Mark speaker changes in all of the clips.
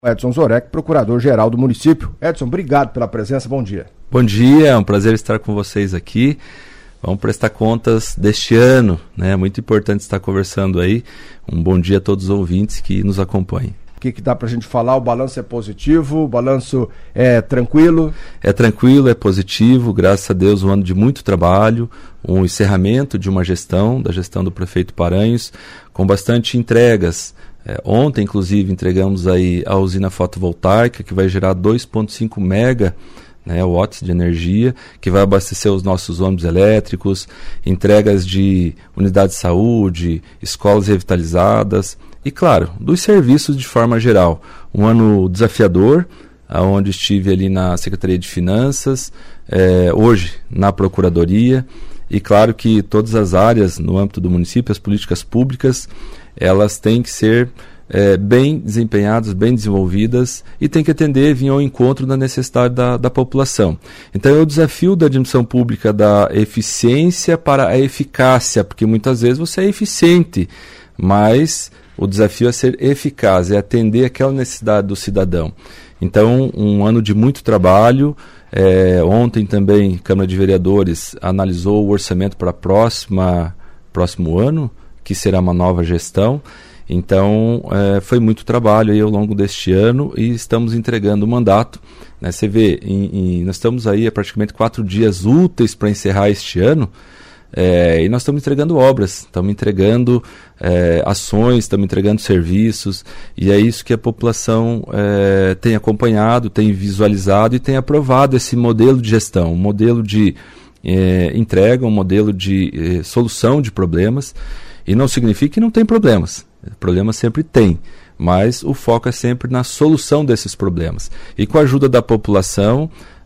Speaker 1: Edson Zorek, procurador-geral do município. Edson, obrigado pela presença, bom dia.
Speaker 2: Bom dia, é um prazer estar com vocês aqui. Vamos prestar contas deste ano, né? Muito importante estar conversando aí. Um bom dia a todos os ouvintes que nos acompanhem.
Speaker 1: O que dá pra gente falar? O balanço é positivo, o balanço é tranquilo?
Speaker 2: É tranquilo, é positivo, graças a Deus, um ano de muito trabalho, um encerramento de uma gestão, da gestão do prefeito Paranhos, com bastante entregas. Ontem, inclusive, entregamos aí a usina fotovoltaica, que vai gerar 2,5 mega, né, watts de energia, que vai abastecer os nossos ônibus elétricos, entregas de unidades de saúde, escolas revitalizadas e, claro, dos serviços de forma geral. Um ano desafiador, onde estive ali na Secretaria de Finanças, hoje na Procuradoria, e claro que todas as áreas no âmbito do município, as políticas públicas, elas têm que ser bem desempenhadas, bem desenvolvidas e têm que atender, vir ao encontro da necessidade da população. Então é o desafio da administração pública da eficiência para a eficácia, porque muitas vezes você é eficiente, mas o desafio é ser eficaz, é atender aquela necessidade do cidadão. Então, um ano de muito trabalho. Ontem também a Câmara de Vereadores analisou o orçamento para próximo ano, que será uma nova gestão. Então, foi muito trabalho aí ao longo deste ano e estamos entregando o mandato. Né? Você vê, nós estamos aí há praticamente 4 dias úteis para encerrar este ano, e nós estamos entregando obras, estamos entregando ações, estamos entregando serviços, e é isso que a população tem acompanhado, tem visualizado e tem aprovado esse modelo de gestão, um modelo de entrega, um modelo de solução de problemas. E não significa que não tem problemas. Problemas sempre tem, mas o foco é sempre na solução desses problemas. E com a ajuda da população,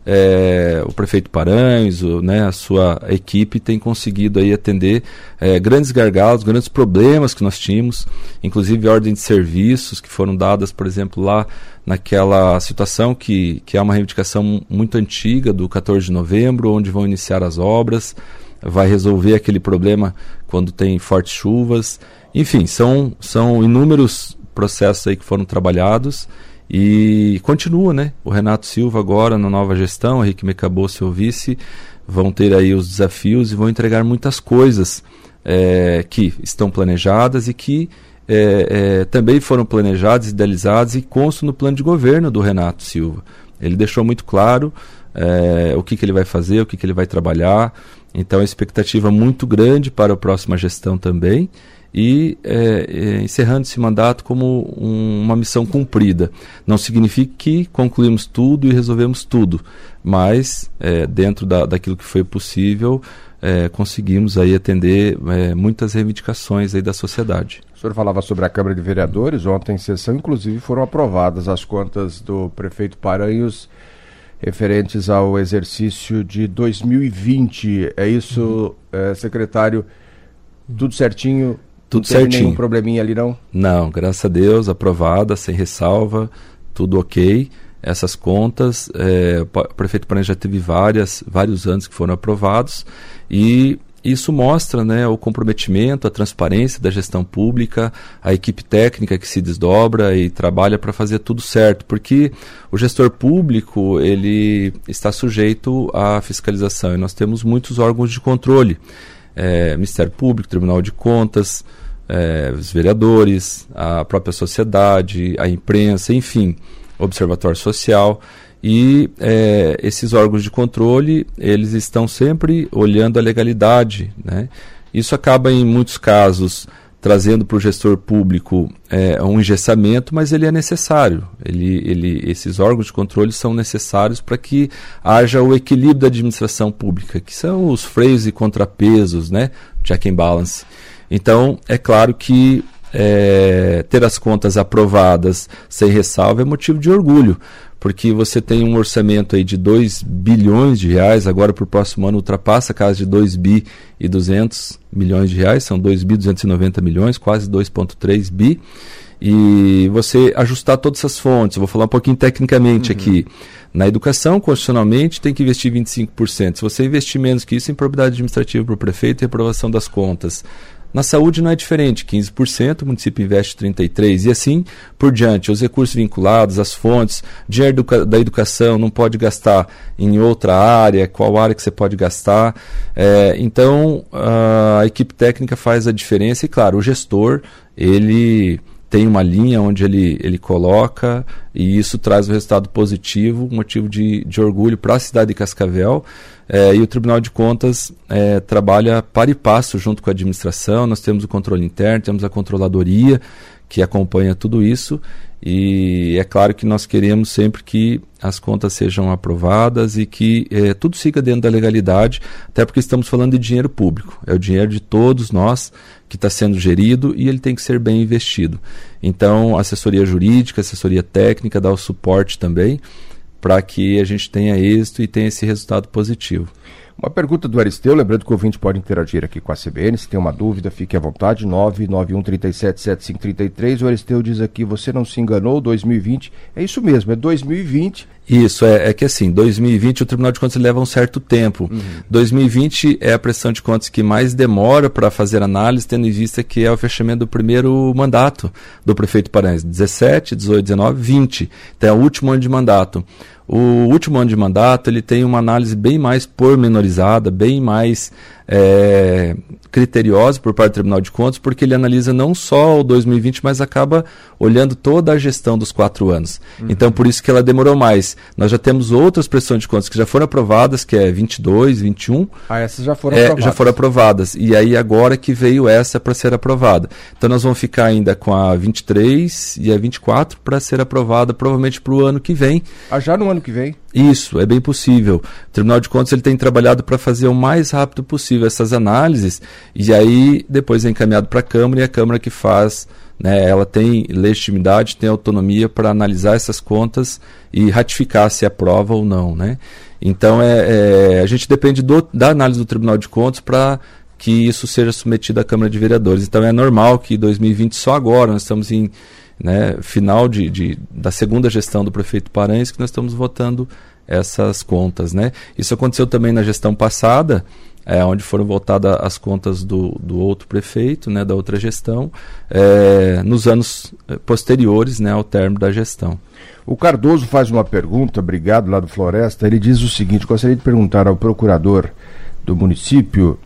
Speaker 2: o prefeito Paranhos, a sua equipe tem conseguido aí atender grandes gargalos, grandes problemas que nós tínhamos, inclusive ordem de serviços que foram dadas, por exemplo, lá naquela situação que é uma reivindicação muito antiga do 14 de novembro, onde vão iniciar as obras, vai resolver aquele problema quando tem fortes chuvas. Enfim, são inúmeros processos aí que foram trabalhados e continua, né? O Renato Silva agora na nova gestão, Henrique Mecabou, seu vice, vão ter aí os desafios e vão entregar muitas coisas que estão planejadas e que também foram planejadas, idealizadas e constam no plano de governo do Renato Silva. Ele deixou muito claro o que ele vai fazer, o que ele vai trabalhar. Então, a expectativa muito grande para a próxima gestão também e encerrando esse mandato como uma missão cumprida. Não significa que concluímos tudo e resolvemos tudo, mas dentro daquilo que foi possível, conseguimos aí atender muitas reivindicações aí da sociedade.
Speaker 1: O senhor falava sobre a Câmara de Vereadores, ontem em sessão, inclusive foram aprovadas as contas do prefeito Paranhos referentes ao exercício de 2020. É isso, secretário? Tudo certinho?
Speaker 2: Tudo certinho. Não tem
Speaker 1: nenhum probleminha ali, não?
Speaker 2: Não, graças a Deus, aprovada, sem ressalva, tudo ok. Essas contas, o prefeito Paranhos já teve vários anos que foram aprovados e isso mostra, né, o comprometimento, a transparência da gestão pública, a equipe técnica que se desdobra e trabalha para fazer tudo certo, porque o gestor público ele está sujeito à fiscalização e nós temos muitos órgãos de controle, Ministério Público, Tribunal de Contas, os vereadores, a própria sociedade, a imprensa, enfim, Observatório Social. E esses órgãos de controle, eles estão sempre olhando a legalidade, né? Isso acaba, em muitos casos, trazendo para o gestor público um engessamento, mas ele é necessário. Esses órgãos de controle são necessários para que haja o equilíbrio da administração pública, que são os freios e contrapesos, né? Check and balance. Então, é claro que ter as contas aprovadas sem ressalva é motivo de orgulho, porque você tem um orçamento aí de 2 bilhões de reais, agora para o próximo ano ultrapassa a casa de 2 bi e 200 milhões de reais, são 2 bi 290 milhões, quase 2,3 bi, e você ajustar todas essas fontes. Eu vou falar um pouquinho tecnicamente aqui. Na educação, constitucionalmente, tem que investir 25%. Se você investir menos que isso, improbidade administrativa para o prefeito e reprovação das contas. Na saúde não é diferente, 15%, o município investe 33%, e assim por diante. Os recursos vinculados, as fontes, dinheiro da educação não pode gastar em outra área, qual área que você pode gastar. Então, a equipe técnica faz a diferença e, claro, o gestor, ele tem uma linha onde ele coloca, e isso traz um resultado positivo, motivo de orgulho para a cidade de Cascavel. E o Tribunal de Contas trabalha par e passo junto com a administração. Nós temos o controle interno, temos a controladoria que acompanha tudo isso, e é claro que nós queremos sempre que as contas sejam aprovadas e que tudo siga dentro da legalidade, até porque estamos falando de dinheiro público, é o dinheiro de todos nós que está sendo gerido e ele tem que ser bem investido. Então, assessoria jurídica, assessoria técnica dá o suporte também para que a gente tenha êxito e tenha esse resultado positivo.
Speaker 1: Uma pergunta do Aristeu, lembrando que o ouvinte pode interagir aqui com a CBN, se tem uma dúvida, fique à vontade, 991377533. O Aristeu diz aqui, você não se enganou, 2020, é isso mesmo, é 2020.
Speaker 2: Isso, é que assim, 2020 o Tribunal de Contas leva um certo tempo. 2020 é a prestação de contas que mais demora para fazer análise, tendo em vista que é o fechamento do primeiro mandato do prefeito Paranhos, 17, 18, 19, 20. Então é o último ano de mandato. O último ano de mandato ele tem uma análise bem mais pormenorizada, bem mais criteriosa por parte do Tribunal de Contas, porque ele analisa não só o 2020, mas acaba olhando toda a gestão dos 4 anos. Então, por isso que ela demorou mais. Nós já temos outras prestações de contas que já foram aprovadas, que é 22, 21.
Speaker 1: Essas já foram aprovadas.
Speaker 2: Já foram aprovadas. E aí agora que veio essa para ser aprovada. Então, nós vamos ficar ainda com a 23 e a 24 para ser aprovada, provavelmente para o ano que vem.
Speaker 1: Já no ano que vem?
Speaker 2: Isso, é bem possível. O Tribunal de Contas ele tem trabalhado para fazer o mais rápido possível essas análises, e aí depois é encaminhado para a Câmara, e a Câmara que faz, ela tem legitimidade, tem autonomia para analisar essas contas e ratificar se aprova ou não. Então a gente depende da análise do Tribunal de Contas para que isso seja submetido à Câmara de Vereadores. Então é normal que 2020, só agora, nós estamos em final da segunda gestão do prefeito Paranhos, que nós estamos votando essas contas. Isso aconteceu também na gestão passada, onde foram votadas as contas do outro prefeito, da outra gestão, nos anos posteriores ao término da gestão.
Speaker 1: O Cardoso faz uma pergunta, obrigado, lá do Floresta. Ele diz o seguinte: gostaria de perguntar ao procurador do município,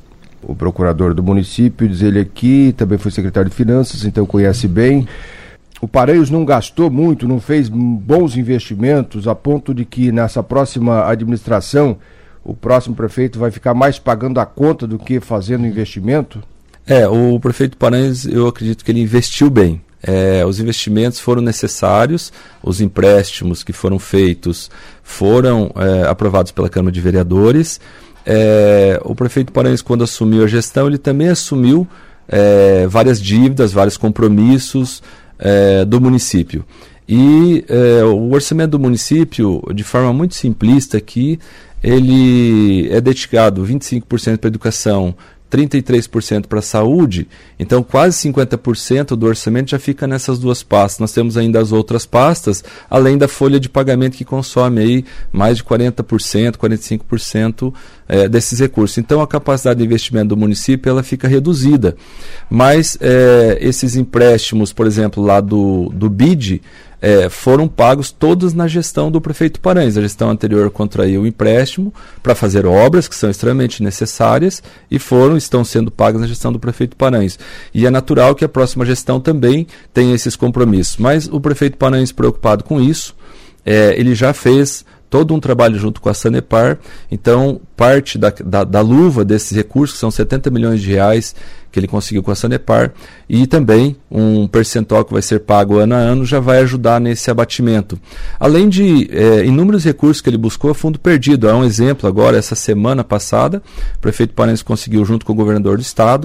Speaker 1: diz ele aqui, também foi secretário de Finanças, então conhece bem. O Paranhos não gastou muito, não fez bons investimentos, a ponto de que nessa próxima administração o próximo prefeito vai ficar mais pagando a conta do que fazendo investimento?
Speaker 2: O prefeito Paranhos, eu acredito que ele investiu bem. Os investimentos foram necessários, os empréstimos que foram feitos foram aprovados pela Câmara de Vereadores. O prefeito Paranhos, quando assumiu a gestão, ele também assumiu várias dívidas, vários compromissos do município. E o orçamento do município, de forma muito simplista aqui, ele é dedicado 25% para a educação, 33% para a saúde, então quase 50% do orçamento já fica nessas duas pastas. Nós temos ainda as outras pastas, além da folha de pagamento que consome aí mais de 40%, 45% desses recursos. Então a capacidade de investimento do município ela fica reduzida. Mas esses empréstimos, por exemplo, lá do BID, foram pagos todos na gestão do prefeito Paranhos. A gestão anterior contraiu o empréstimo para fazer obras que são extremamente necessárias e estão sendo pagas na gestão do prefeito Paranhos. E é natural que a próxima gestão também tenha esses compromissos. Mas o prefeito Paranhos, preocupado com isso, ele já fez todo um trabalho junto com a Sanepar. Então, parte da luva desses recursos, que são 70 milhões de reais que ele conseguiu com a Sanepar, e também um percentual que vai ser pago ano a ano, já vai ajudar nesse abatimento. Além de inúmeros recursos que ele buscou a fundo perdido. Há um exemplo agora, essa semana passada, o prefeito Paranhos conseguiu, junto com o governador do estado,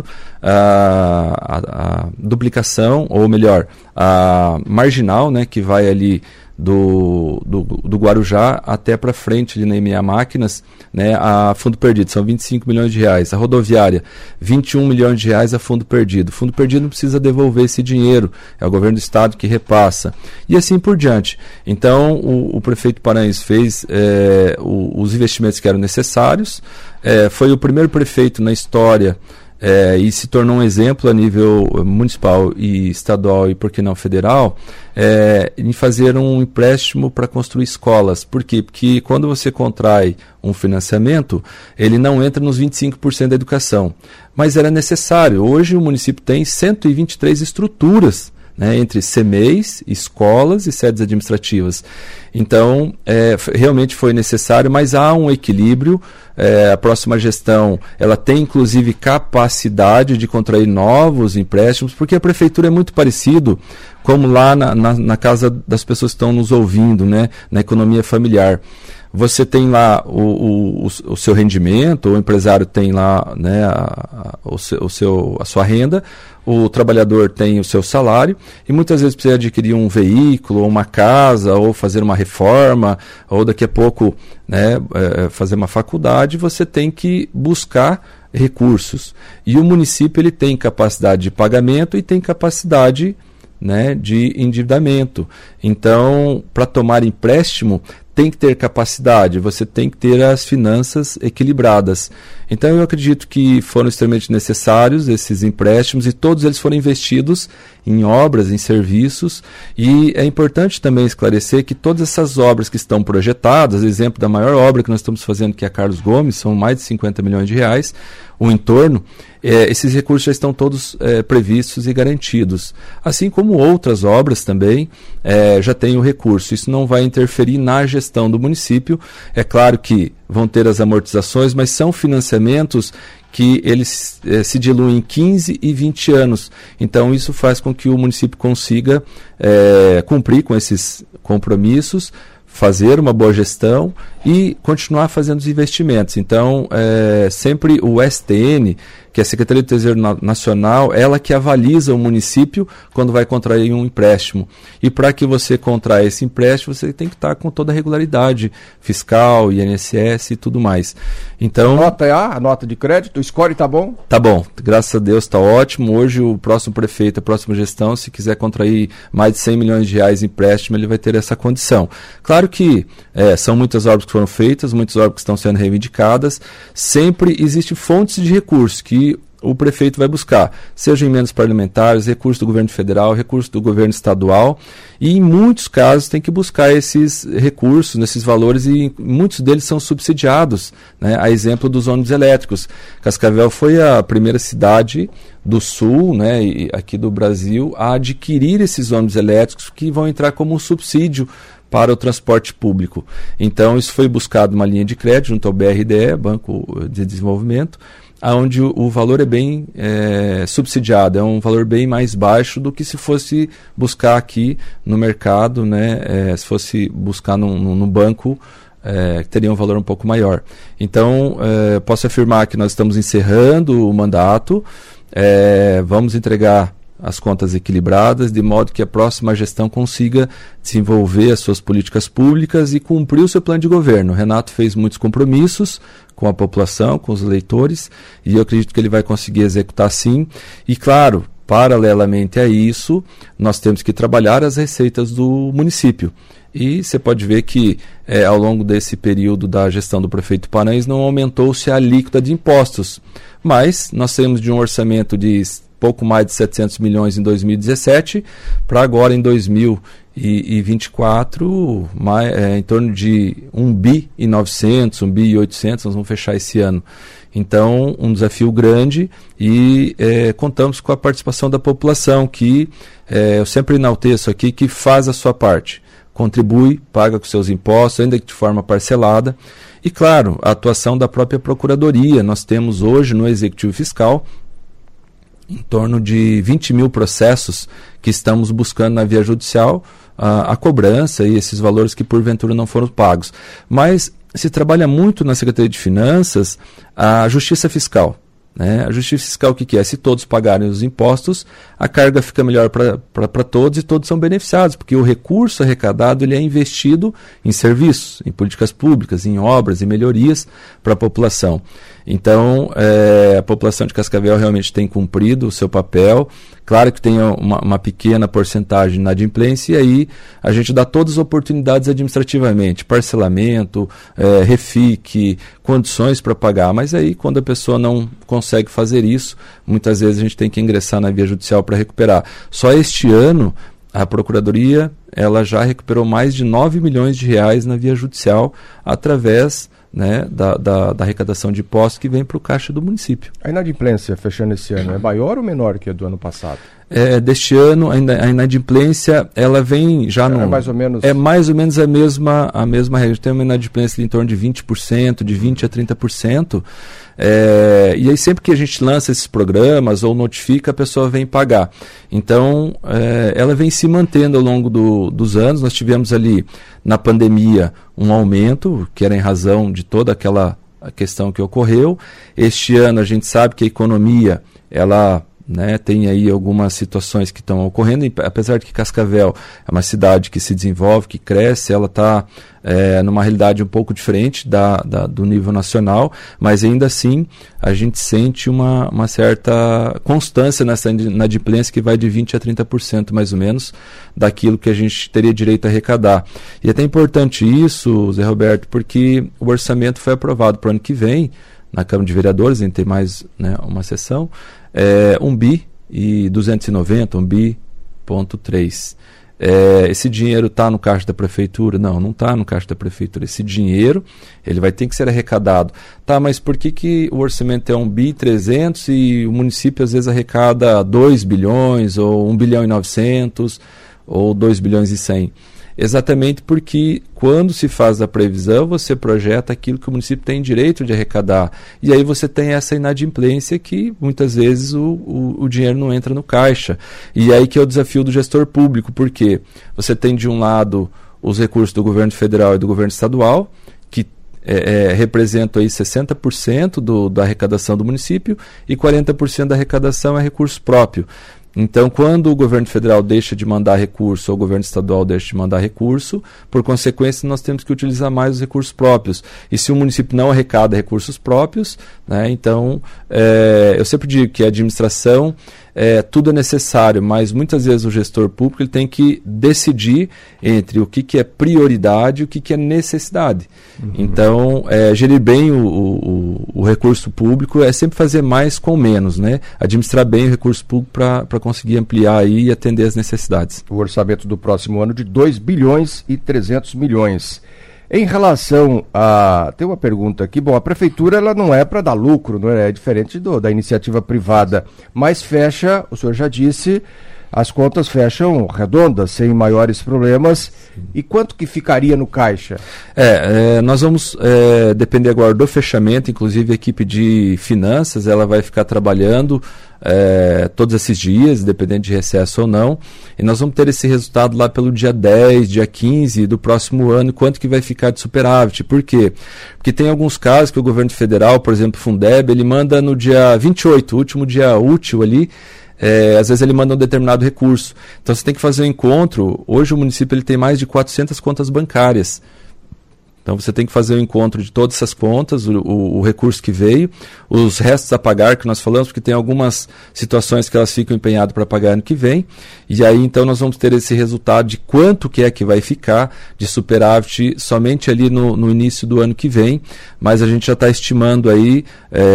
Speaker 2: a duplicação, ou melhor, a marginal, que vai ali do Guarujá até para frente ali na EMEA Máquinas, a fundo perdido, são 25 milhões de reais. A rodoviária, 21 milhões de reais a fundo perdido. Fundo perdido não precisa devolver esse dinheiro, é o governo do estado que repassa. E assim por diante. Então, o prefeito Paranhos fez os investimentos que eram necessários, foi o primeiro prefeito na história e se tornou um exemplo a nível municipal e estadual e, por que não, federal, em fazer um empréstimo para construir escolas. Por quê? Porque quando você contrai um financiamento, ele não entra nos 25% da educação. Mas era necessário. Hoje o município tem 123 estruturas, né, entre CMEIs, escolas e sedes administrativas. Então, realmente foi necessário, mas há um equilíbrio. A próxima gestão, ela tem inclusive capacidade de contrair novos empréstimos, porque a prefeitura é muito parecido como lá na casa das pessoas que estão nos ouvindo, né, na economia familiar. Você tem lá o seu rendimento, o empresário tem lá, né, a sua renda, o trabalhador tem o seu salário e muitas vezes precisa adquirir um veículo, ou uma casa, ou fazer uma reforma, ou daqui a pouco, né, fazer uma faculdade. Você tem que buscar recursos. E o município ele tem capacidade de pagamento e tem capacidade, né, de endividamento. Então, para tomar empréstimo, tem que ter capacidade, você tem que ter as finanças equilibradas. Então eu acredito que foram extremamente necessários esses empréstimos e todos eles foram investidos em obras, em serviços, e é importante também esclarecer que todas essas obras que estão projetadas, exemplo da maior obra que nós estamos fazendo, que é a Carlos Gomes, são mais de 50 milhões de reais, o entorno, esses recursos já estão todos previstos e garantidos. Assim como outras obras também já têm o recurso. Isso não vai interferir na gestão do município. É claro que vão ter as amortizações, mas são financiamentos que eles se diluem em 15 e 20 anos. Então isso faz com que o município consiga cumprir com esses compromissos, fazer uma boa gestão e continuar fazendo os investimentos. Então, sempre o STN, que é a Secretaria do Tesouro Nacional, ela que avaliza o município quando vai contrair um empréstimo. E para que você contraia esse empréstimo, você tem que estar com toda a regularidade fiscal, INSS e tudo mais. Então,
Speaker 1: a nota de crédito, o score está bom?
Speaker 2: Tá bom, graças a Deus está ótimo. Hoje o próximo prefeito, a próxima gestão, se quiser contrair mais de 100 milhões de reais em empréstimo, ele vai ter essa condição. Claro que são muitas obras que foram feitas, muitas obras que estão sendo reivindicadas. Sempre existem fontes de recursos que o prefeito vai buscar, sejam emendas parlamentares, recursos do governo federal, recursos do governo estadual, e em muitos casos tem que buscar esses recursos, nesses valores, e muitos deles são subsidiados, né? A exemplo dos ônibus elétricos. Cascavel foi a primeira cidade do sul, né, e aqui do Brasil, a adquirir esses ônibus elétricos que vão entrar como um subsídio para o transporte público. Então isso foi buscado uma linha de crédito junto ao BRDE, Banco de Desenvolvimento, onde o valor é bem subsidiado, é um valor bem mais baixo do que se fosse buscar aqui no mercado, né, se fosse buscar no banco, teria um valor um pouco maior. Então, posso afirmar que nós estamos encerrando o mandato, vamos entregar as contas equilibradas, de modo que a próxima gestão consiga desenvolver as suas políticas públicas e cumprir o seu plano de governo. O Renato fez muitos compromissos com a população, com os eleitores, e eu acredito que ele vai conseguir executar sim. E claro, paralelamente a isso, nós temos que trabalhar as receitas do município. E você pode ver que ao longo desse período da gestão do prefeito Paranhos não aumentou-se a alíquota de impostos, mas nós temos de um orçamento de pouco mais de 700 milhões em 2017, para agora em 2024, em torno de 1 bi e 900, 1 bi e 800, nós vamos fechar esse ano. Então, um desafio grande e contamos com a participação da população, que eu sempre enalteço aqui, que faz a sua parte, contribui, paga com seus impostos, ainda que de forma parcelada. E, claro, a atuação da própria Procuradoria. Nós temos hoje no Executivo Fiscal em torno de 20 mil processos que estamos buscando na via judicial, a cobrança e esses valores que porventura não foram pagos. Mas se trabalha muito na Secretaria de Finanças a justiça fiscal. Né? A justiça fiscal, o que é? Se todos pagarem os impostos, a carga fica melhor para todos e todos são beneficiados, porque o recurso arrecadado ele é investido em serviços, em políticas públicas, em obras e melhorias para a população. Então, a população de Cascavel realmente tem cumprido o seu papel. Claro que tem uma pequena porcentagem de inadimplência, e aí a gente dá todas as oportunidades administrativamente, parcelamento, refique, condições para pagar, mas aí quando a pessoa não consegue fazer isso, muitas vezes a gente tem que ingressar na via judicial para recuperar. Só este ano, a Procuradoria ela já recuperou mais de 9 milhões de reais na via judicial através, né, da arrecadação de impostos que vem para o caixa do município.
Speaker 1: A inadimplência fechando esse ano é maior ou menor que a do ano passado?
Speaker 2: Deste ano, a inadimplência ela vem já no...
Speaker 1: É mais ou menos...
Speaker 2: É mais ou menos a mesma regra. Tem uma inadimplência em torno de 20%, de 20% a 30%. E aí sempre que a gente lança esses programas ou notifica, a pessoa vem pagar. Então, ela vem se mantendo ao longo dos anos. Nós tivemos ali, na pandemia, um aumento, que era em razão de toda aquela questão que ocorreu. Este ano, a gente sabe que a economia, ela... né, tem aí algumas situações que estão ocorrendo, apesar de que Cascavel é uma cidade que se desenvolve, que cresce, ela está numa realidade um pouco diferente do nível nacional, mas ainda assim a gente sente uma certa constância nessa inadimplência que vai de 20% a 30% mais ou menos daquilo que a gente teria direito a arrecadar. E é até importante isso, Zé Roberto, porque o orçamento foi aprovado para o ano que vem na Câmara de Vereadores, a gente tem mais, né, uma sessão, 1 bi e 290, 1 bi,3. Esse dinheiro está no caixa da prefeitura? Não está no caixa da prefeitura. Esse dinheiro ele vai ter que ser arrecadado. Tá, mas por que o orçamento é 1 bi 300 e o município às vezes arrecada 2 bilhões ou 1 bilhão e 900 ou 2 bilhões e 100? Exatamente porque quando se faz a previsão, você projeta aquilo que o município tem direito de arrecadar. E aí você tem essa inadimplência que muitas vezes o dinheiro não entra no caixa. E aí que é o desafio do gestor público, porque você tem de um lado os recursos do governo federal e do governo estadual, que representam aí 60% da arrecadação do município e 40% da arrecadação é recurso próprio. Então, quando o governo federal deixa de mandar recurso ou o governo estadual deixa de mandar recurso, por consequência, nós temos que utilizar mais os recursos próprios. E se o município não arrecada recursos próprios, né, então, eu sempre digo que a administração, tudo é necessário, mas muitas vezes o gestor público ele tem que decidir entre o que é prioridade e o que é necessidade. Uhum. Então, gerir bem o recurso público é sempre fazer mais com menos, né? Administrar bem o recurso público para conseguir ampliar aí e atender as necessidades. O orçamento do próximo ano de 2 bilhões e 300 milhões. Em relação a... Tem uma pergunta aqui. Bom, a prefeitura ela não é para dar lucro, não é diferente da iniciativa privada, mas fecha, o senhor já disse, as contas fecham redondas, sem maiores problemas. Sim. E quanto que ficaria no caixa? Nós vamos depender agora do fechamento, inclusive a equipe de finanças ela vai ficar trabalhando todos esses dias, dependendo de recesso ou não, e nós vamos ter esse resultado lá pelo dia 10, dia 15 do próximo ano, quanto que vai ficar de superávit. Por quê? Porque tem alguns casos que o governo federal, por exemplo, o Fundeb, ele manda no dia 28, último dia útil ali, às vezes ele manda um determinado recurso. Então você tem que fazer um encontro. Hoje o município ele tem mais de 400 contas bancárias. Então você tem que fazer o encontro de todas essas contas, o recurso que veio, os restos a pagar que nós falamos, porque tem algumas situações que elas ficam empenhadas para pagar ano que vem, e aí então nós vamos ter esse resultado de quanto que é que vai ficar de superávit somente ali no início do ano que vem, mas a gente já está estimando aí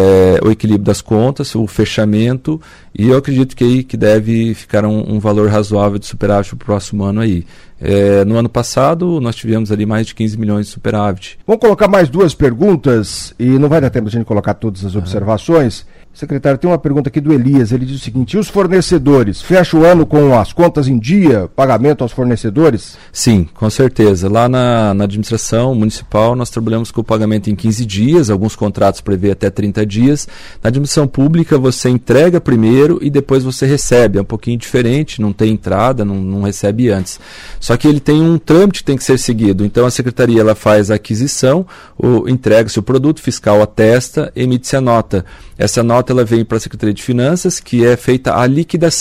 Speaker 2: o equilíbrio das contas, o fechamento, e eu acredito que aí que deve ficar um valor razoável de superávit para o próximo ano aí. No ano passado, nós tivemos ali mais de 15 milhões de superávit.
Speaker 1: Vamos colocar mais duas perguntas, e não vai dar tempo de a gente colocar todas as observações. Secretário, tem uma pergunta aqui do Elias, ele diz o seguinte: e os fornecedores, fecha o ano com as contas em dia, pagamento aos fornecedores?
Speaker 2: Sim, com certeza. Lá na administração municipal nós trabalhamos com o pagamento em 15 dias, alguns contratos prevê até 30 dias. Na administração pública você entrega primeiro e depois você recebe, é um pouquinho diferente, não tem entrada, não recebe antes. Só que ele tem um trâmite que tem que ser seguido, então a secretaria ela faz a aquisição, entrega-se o produto, fiscal atesta, emite-se a nota. Essa nota ela vem para a Secretaria de Finanças, que é feita a liquidação.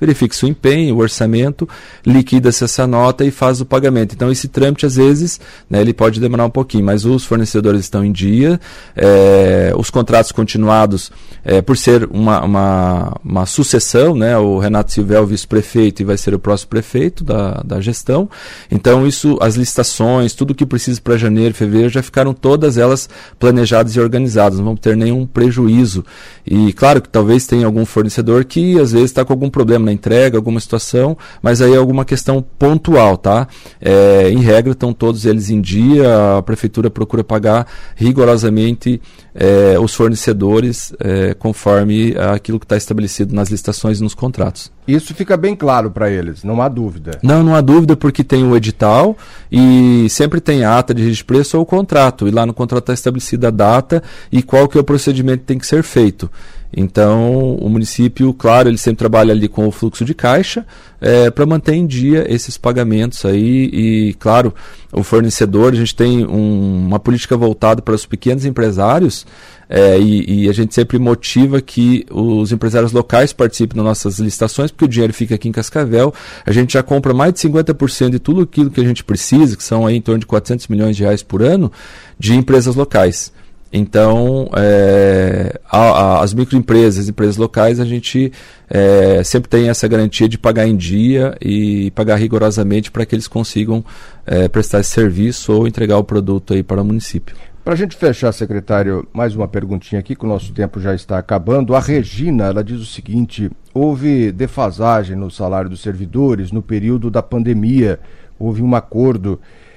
Speaker 2: verifica-se o empenho, o orçamento, liquida-se essa nota e faz o pagamento. Então esse trâmite às vezes, né, ele pode demorar um pouquinho, mas os fornecedores estão em dia, os contratos continuados, por ser uma sucessão, né, o Renato Silva é o vice-prefeito e vai ser o próximo prefeito da gestão, então isso, as licitações, tudo que precisa para janeiro, fevereiro, já ficaram todas elas planejadas e organizadas, não vamos ter nenhum prejuízo. E claro que talvez tenha algum fornecedor que às vezes está com algum problema na entrega, alguma situação, mas aí é alguma questão pontual, tá? Em regra estão todos eles em dia, a prefeitura procura pagar rigorosamente os fornecedores conforme aquilo que está estabelecido nas licitações e nos contratos.
Speaker 1: Isso fica bem claro para eles, não há dúvida.
Speaker 2: Não há dúvida, porque tem o edital e sempre tem a ata de registro de preço ou o contrato, e lá no contrato está estabelecida a data e qual que é o procedimento que tem que ser feito. Então, o município, claro, ele sempre trabalha ali com o fluxo de caixa para manter em dia esses pagamentos aí e, claro, o fornecedor, a gente tem uma política voltada para os pequenos empresários e a gente sempre motiva que os empresários locais participem das nossas licitações, porque o dinheiro fica aqui em Cascavel, a gente já compra mais de 50% de tudo aquilo que a gente precisa, que são aí em torno de 400 milhões de reais por ano, de empresas locais. Então, as microempresas, as empresas locais, a gente sempre tem essa garantia de pagar em dia e pagar rigorosamente para que eles consigam prestar esse serviço ou entregar o produto aí para o município.
Speaker 1: Para a gente fechar, secretário, mais uma perguntinha aqui, que o nosso tempo já está acabando. A Regina, ela diz o seguinte: houve defasagem no salário dos servidores no período da pandemia, houve um acordo.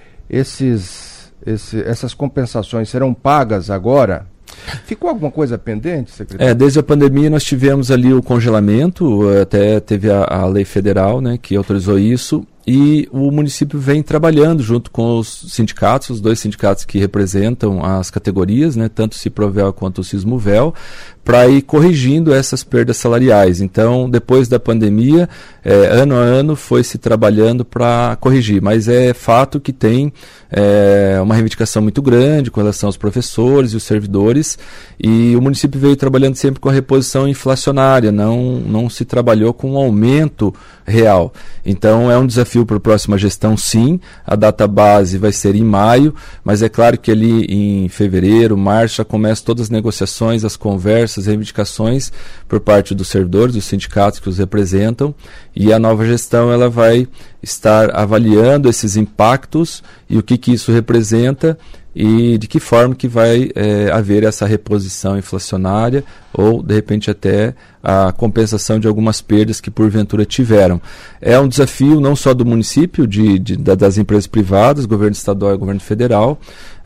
Speaker 1: Essas compensações serão pagas agora? Ficou alguma coisa pendente, secretário?
Speaker 2: Desde a pandemia nós tivemos ali o congelamento, até teve a lei federal, né, que autorizou isso, e o município vem trabalhando junto com os sindicatos, os dois sindicatos que representam as categorias, né, tanto o Ciprovel quanto o Sismovel, para ir corrigindo essas perdas salariais. Então, depois da pandemia, ano a ano foi se trabalhando para corrigir, mas é fato que tem uma reivindicação muito grande com relação aos professores e os servidores, e o município veio trabalhando sempre com a reposição inflacionária, não se trabalhou com um aumento real. Então, é um desafio para a próxima gestão, sim. A data base vai ser em maio, mas é claro que ali em fevereiro, março, já começam todas as negociações, as conversas, as reivindicações por parte dos servidores, dos sindicatos que os representam, e a nova gestão ela vai estar avaliando esses impactos e o que isso representa e de que forma que vai haver essa reposição inflacionária ou, de repente, até a compensação de algumas perdas que porventura tiveram. É um desafio não só do município, das empresas privadas, governo estadual e governo federal.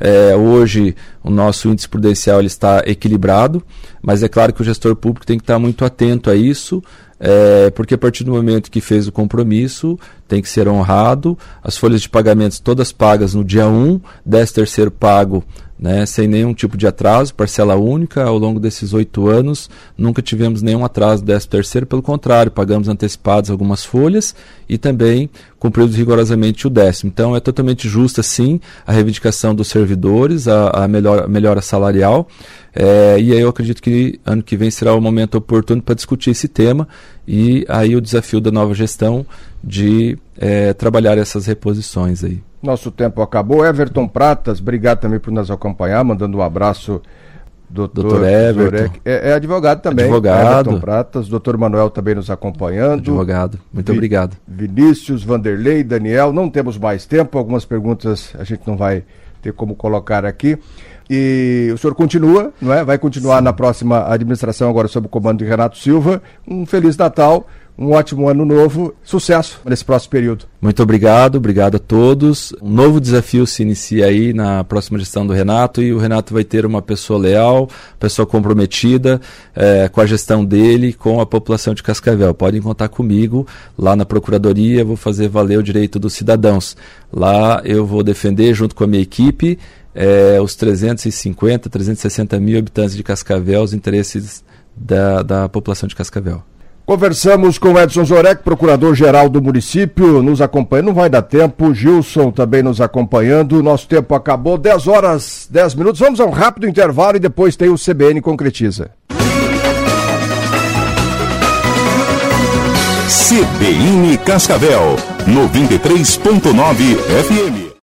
Speaker 2: Hoje o nosso índice prudencial ele está equilibrado, mas é claro que o gestor público tem que estar muito atento a isso, porque a partir do momento que fez o compromisso, tem que ser honrado, as folhas de pagamentos todas pagas no dia 1, 13º pago, né, sem nenhum tipo de atraso, parcela única. Ao longo desses 8 anos, nunca tivemos nenhum atraso do 13º, pelo contrário, pagamos antecipados algumas folhas e também cumprimos rigorosamente o 10º. Então, é totalmente justa, sim, a reivindicação dos servidores, a melhora salarial, e aí eu acredito que ano que vem será o momento oportuno para discutir esse tema, e aí o desafio da nova gestão de trabalhar essas reposições aí.
Speaker 1: Nosso tempo acabou. Everton Pratas, obrigado também por nos acompanhar, mandando um abraço. Doutor
Speaker 2: Everton.
Speaker 1: Zorek. É advogado também.
Speaker 2: Advogado.
Speaker 1: Everton Pratas. Doutor Manuel também nos acompanhando.
Speaker 2: Advogado. Muito obrigado.
Speaker 1: Vinícius, Vanderlei, Daniel. Não temos mais tempo. Algumas perguntas a gente não vai ter como colocar aqui. E o senhor continua, não é? Vai continuar Sim. Na próxima administração, agora sob o comando de Renato Silva. Um Feliz Natal. Um ótimo ano novo, sucesso nesse próximo período.
Speaker 2: Muito obrigado a todos. Um novo desafio se inicia aí na próxima gestão do Renato, e o Renato vai ter uma pessoa leal, pessoa comprometida com a gestão dele, com a população de Cascavel. Podem contar comigo lá na Procuradoria, vou fazer valer o direito dos cidadãos. Lá eu vou defender, junto com a minha equipe, os 360 mil habitantes de Cascavel, os interesses da população de Cascavel.
Speaker 1: Conversamos com Edson Zorek, procurador-geral do município, nos acompanha. Não vai dar tempo, Gilson também nos acompanhando. Nosso tempo acabou, 10 horas, 10 minutos. Vamos a um rápido intervalo e depois tem o CBN Concretiza.
Speaker 3: CBN Cascavel, 93.9 FM.